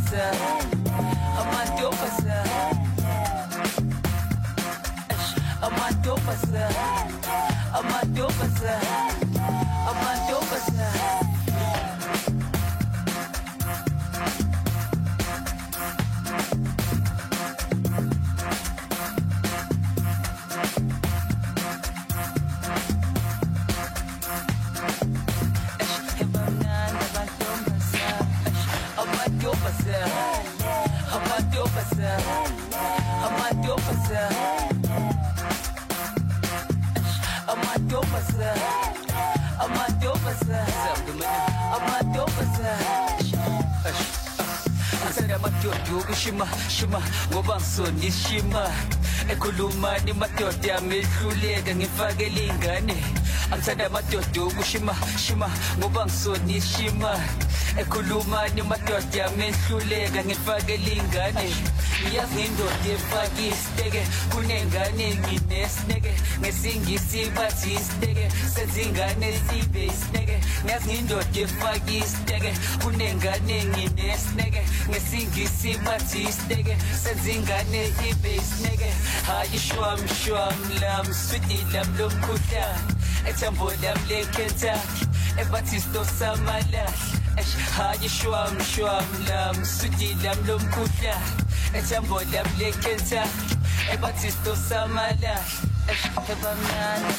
Shima ngoba ngisonishima ekhuluma nimadoda amehluleka ngifakele ingane angithanda amadoda ukushima ngoba ngisonishima ekhuluma nimadoda amehluleka ngifakele ingane ngiyazi indoda efaka isiteke kunengane nginesineke ngesingisi bathi isiteke sezingane sibe isiteke ngiyazi indoda efaka isiteke kunengane nginesineke ngesingisi bathi isiteke sezingane ibe isiteke hayi shwam lam sweetie lam lomkhuhlane ethambo lam leKentucky ebathisto samala hayi shwam lam sweetie lam lomkhuhlane ethambo lam leKentucky ebathisto samala ebamnana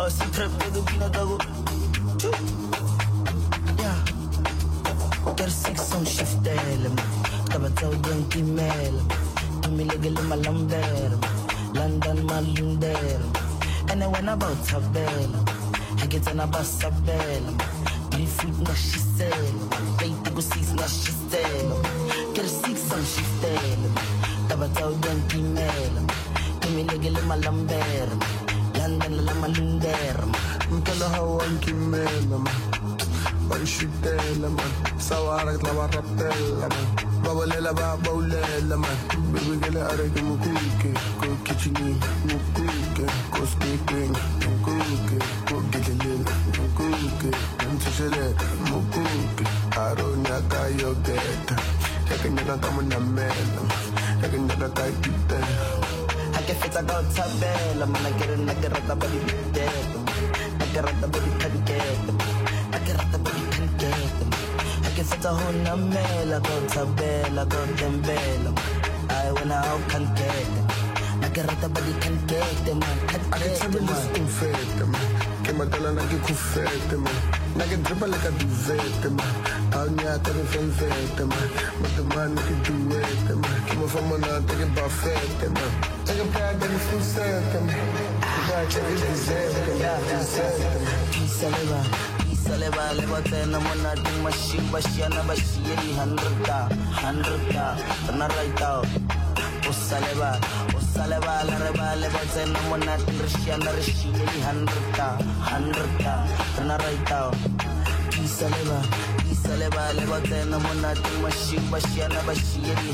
Oh, si trap to pina tago. Yeah. Get 6 on shift element. Taba tau diang kimel. Tumiligil malamber. London malunder. And I went about Tabel. I get an abas Tabel. Three food na she sell. Play to go 6 na she sell. Get 6 on shift element. Taba tau diang kimel. Tumiligil malamber. London la malunder. Mtala hawan kimela man Barishitela man Sawarak la warapela man Babalela babaulela man Bibigele areke mukuke Ko kichini mukuke Ko speaking mukuke Ko gidelele mukuke Mtashele mukuke Aronya kayo geta Yaka nyaka kama na mela Yaka nyaka kai kite I can fit a go tabella, man. I get a naggerata body dead. Naggerata body can get them. Naggerata body can get them. I can fit a whole namela, go tabella, go dembella. I wanna out can get them. Naggerata body can get them, man. Can get them, man. Confete, man. Que matala na que confete, man. Na que dripa like a duvete, man. Alnya ta que fenfete, man. Matamani que duete, man. Que ma fama na ta que bafete, man. Ta que praga de fusete, man. Que praga de dizete, man. Dizete, man. Saleva, levate na mona ding mashi bashiana bashiri 100 na right out. Saleva, la reba levate na mona ding rishiana rishiri 100 na right out. Saleva, levate na mona ding mashi bashiana bashiri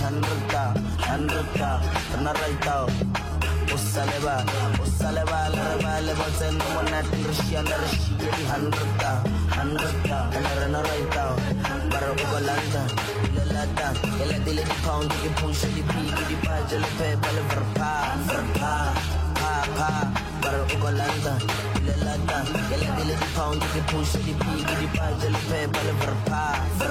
100 na right out. Saleva, la reba levate na mona ding rishiana rishiri 100 na right out. Para Ugolanda, Lelata, Ela dile di pound, di push di pig, di page, le pepa, le verpa, para Ugolanda, Lelata, Ela dile di pound, di push di pig, di page, le pepa, le verpa,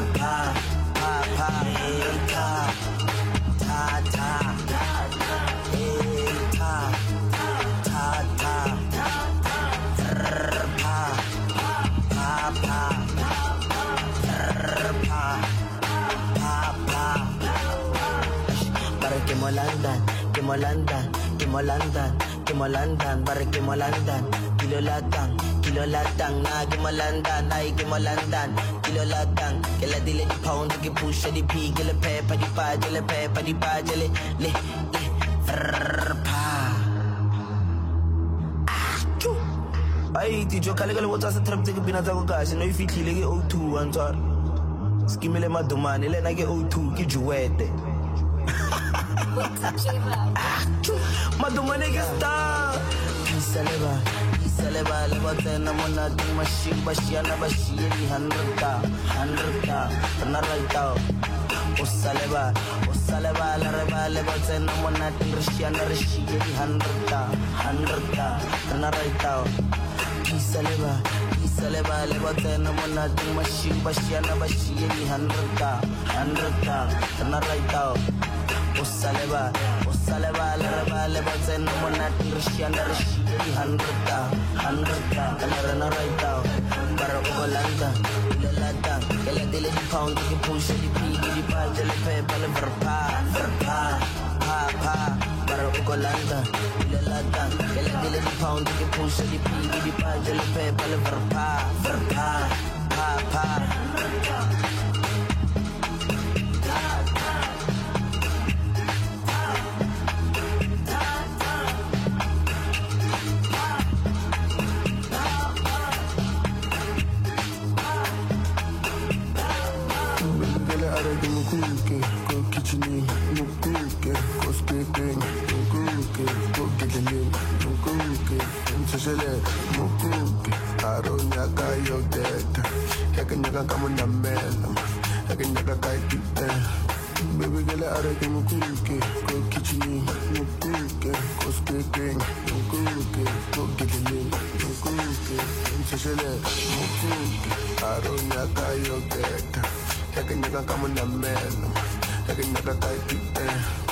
Kemolandan, bare kemolandan, kilo latang, na kemolandan, ay kemolandan, kilo latang, kela dile di pound, ke push di pig, le pepa di page, le verpa. Ay, ti jo kale wotsa sa trap ke binata ko kasi no ifitlile ke O2 antswara. Skimele madumane le na ke O2 ke juwete. Madumane ke star. Saleva, levate na mona ding mashi bashiana bashiri 100 na right out. Saleva, la reba levate na mona ding rishiana rishiri 100 na right out. Saleva, levate na mona ding mashi bashiana bashiri 100 na right out. Saleva, la reba levate na mona ding rishiana rishiri 100 na right out. Para Ugolanda, Lelata, Ela dile di pound, di push di pig, di page, le pepa, le verpa, para Ugolanda, Lelata, Ela dile di pound, di push di pig, di page, le pepa, le verpa. Mukuke, ko kichini, mukuke, ko speaking, mukuke, ko gidelele, mukuke, mtashele, mukuke, aronya kayo geta, yaka nyaka kama na mela, yaka nyaka kai kite, baby gele areke mukuke, ko kichini, mukuke, ko speaking, mukuke, ko gidelele, mukuke, mtashele, mukuke, aronya kayo geta. Yaka nyaka kama na mela, yaka nyaka kai kite.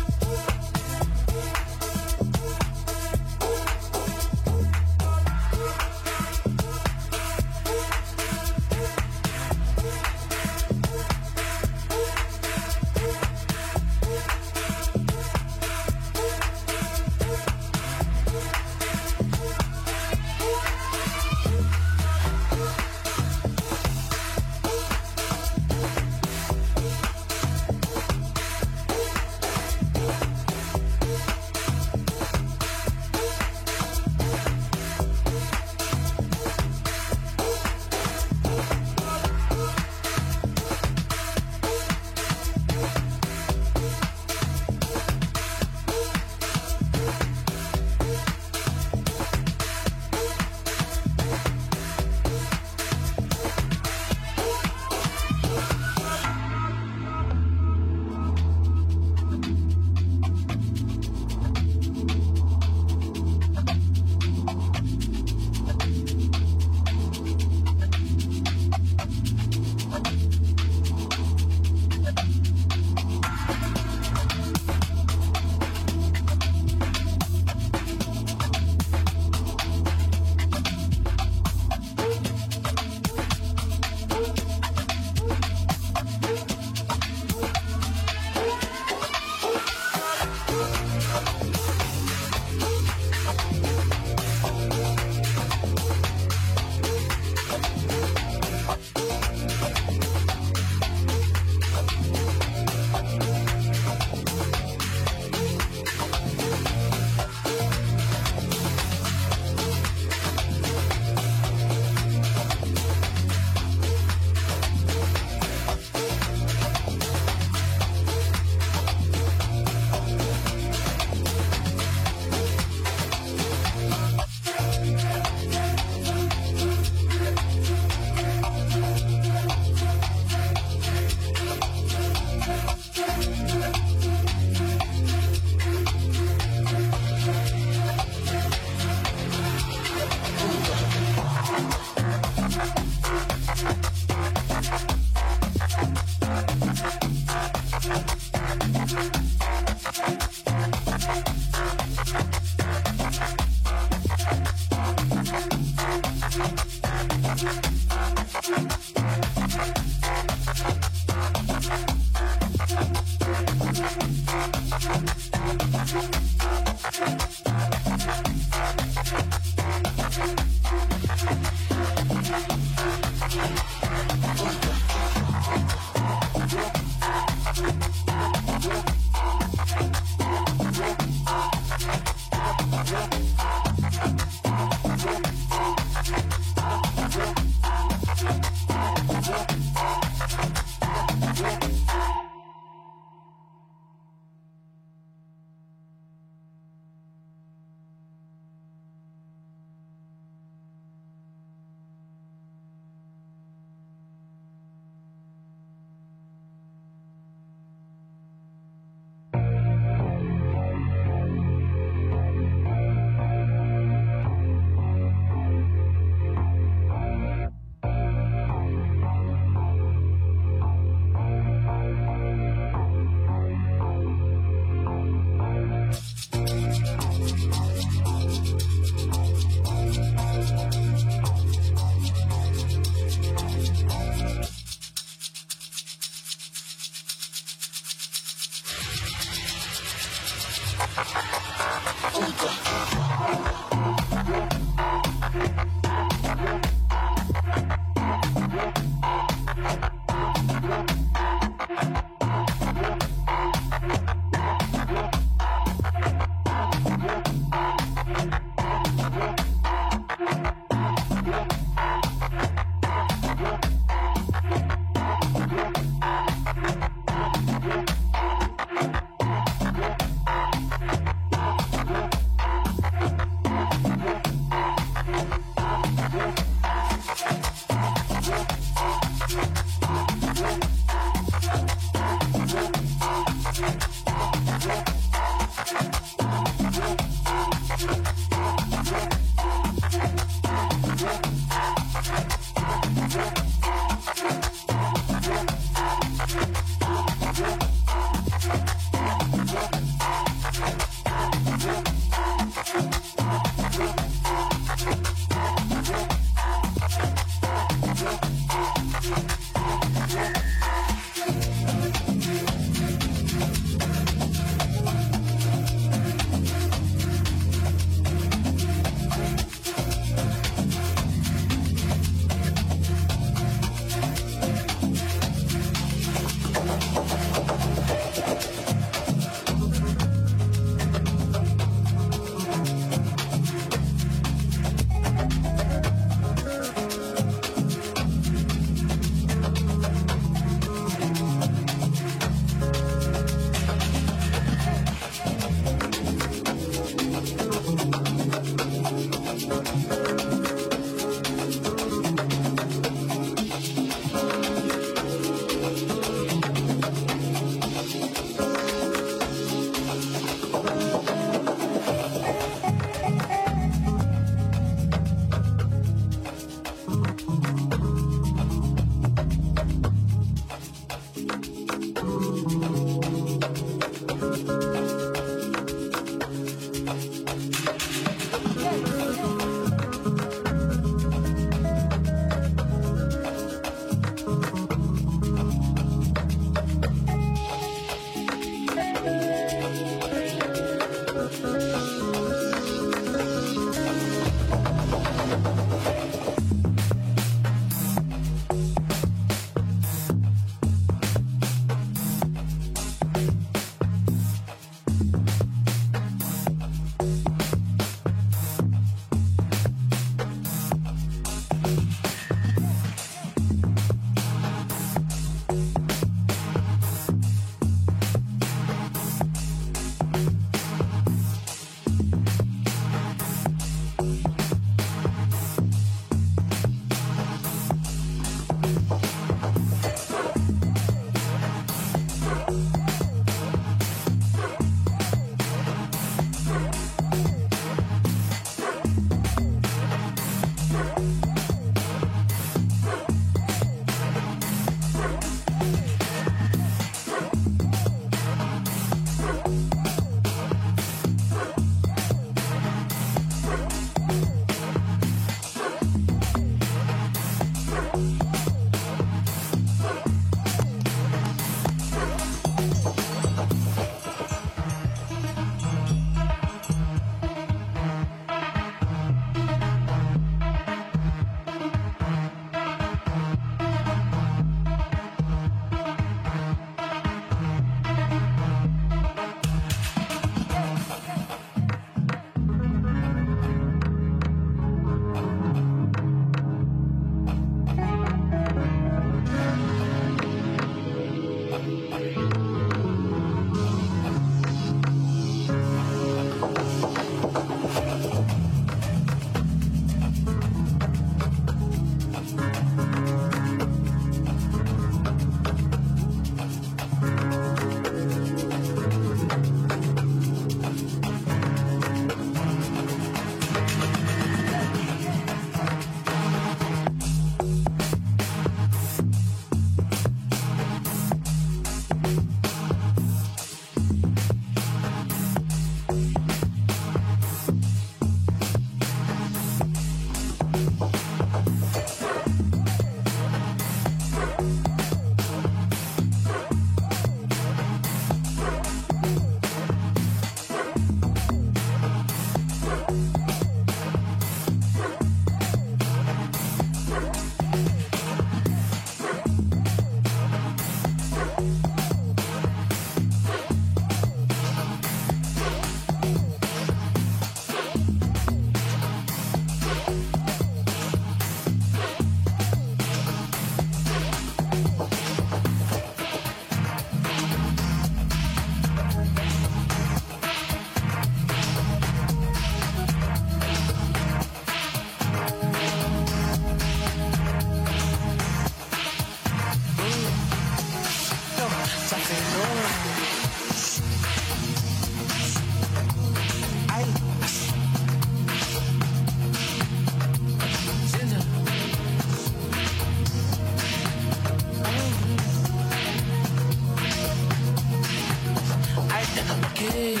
okay.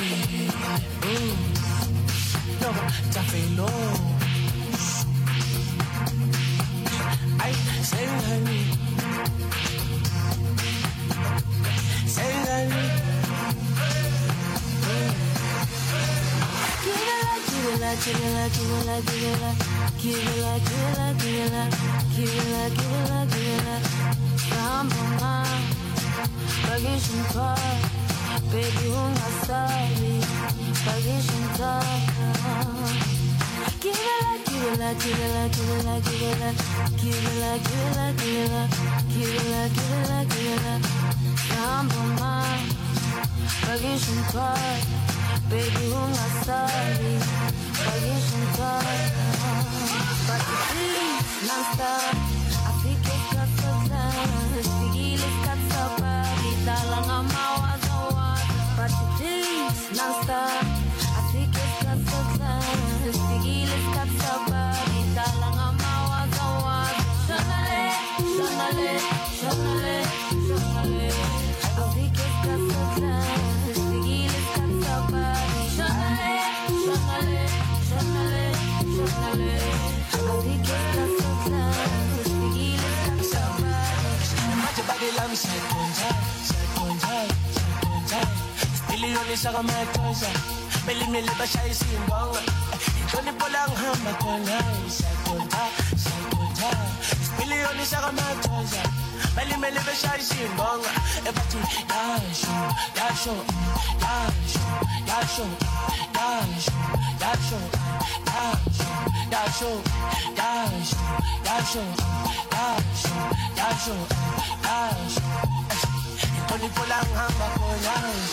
No, tafelo. Ay, sengani. Sengani. Give it up. Samboma, pagishinta, baby ungasabi, pagishinta. Give it up. Samboma, pagishinta, baby ungasabi, pagishinta. But please, non-stop. Non-stop, I think it's got so close. Figil is got so body, dalang amawa. Shonale. I think it's got so close. Figil is got so body. Shonale. I think it's got so close. Figil is got so body. Macho body lam side conjai. Million is a matosa, Belly Basha is in Bonga. Tony Polang Hamba Kona, Sakonta. Million is a matosa, Belly Basha is in Bonga. Ebati Yasho. Tony Polang Hamba Kona,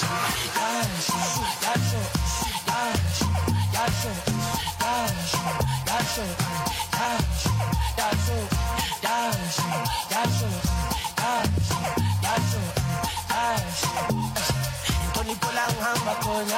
Tony Polang Hamba Kona.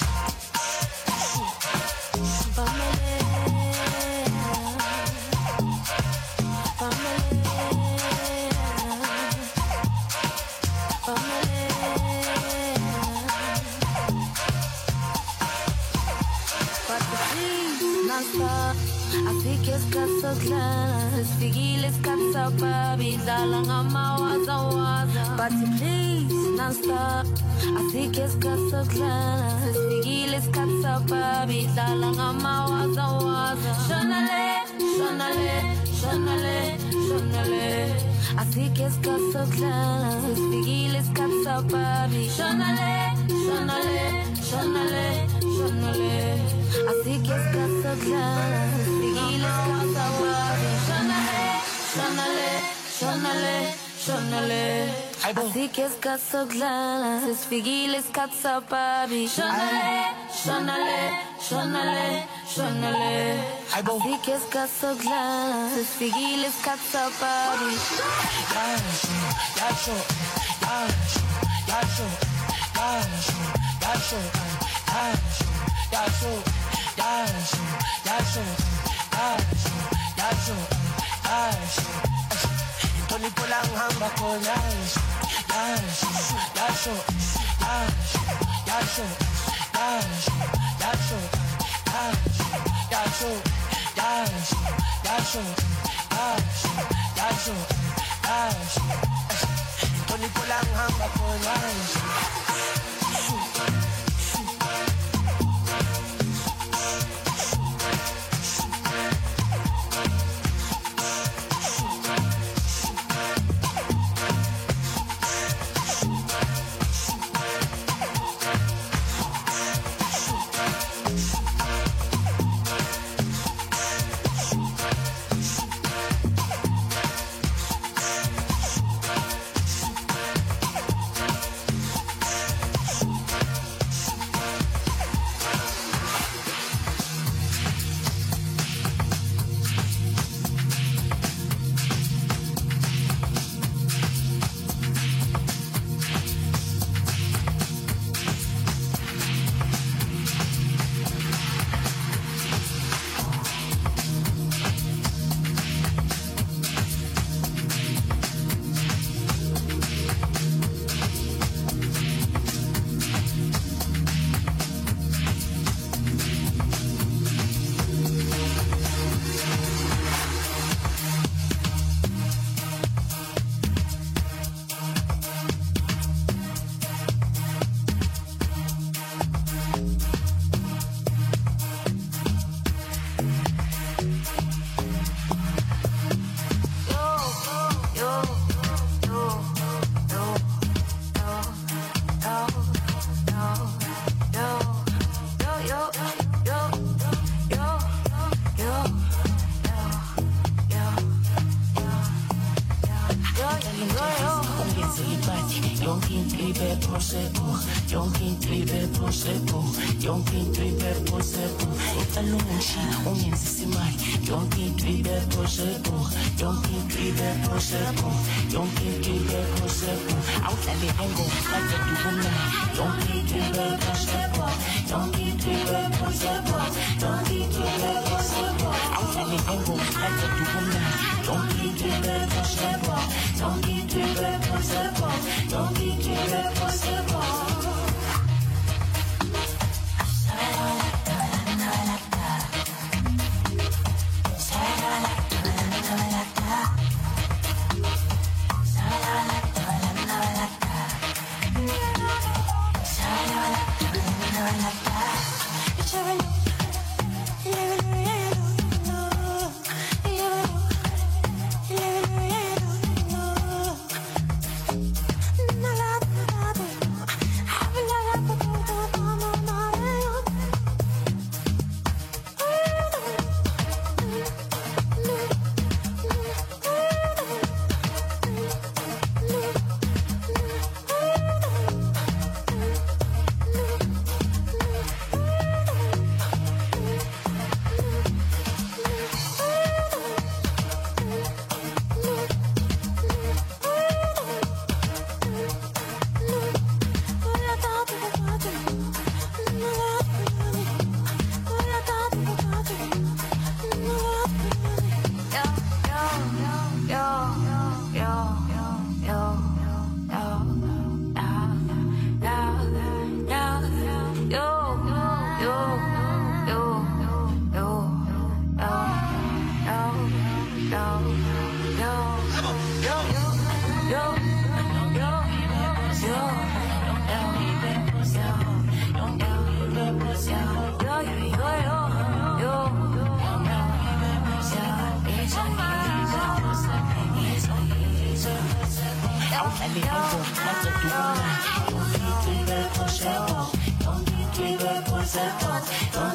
Asikes kasoglas, figiles katsababi, dalang amawaza. But please, non-stop. Asikes kasoglas, figiles katsababi, dalang amawaza. Shonale. Asikes kasoglas, figiles katsababi. Shonale. Así que es casa clara, figiles casa babi. Shonale. Así que es casa clara, figiles casa babi. Shonale. Así que es casa clara, figiles casa babi. Tony Polang Hamba Kona, Tony Polang Hamba Kona. prosecco, yonke drive prosecco, yonke drive prosecco. Utalungushi ungenzi imali, yonke drive prosecco, yonke drive prosecco, yonke drive prosecco. Awuhlale engoma kade dubuna, yonke drive prosecco, yonke drive prosecco, yonke drive prosecco. Awuhlale engoma kade dubuna, yonke drive prosecco, yonke drive prosecco, yonke drive prosecco. Don't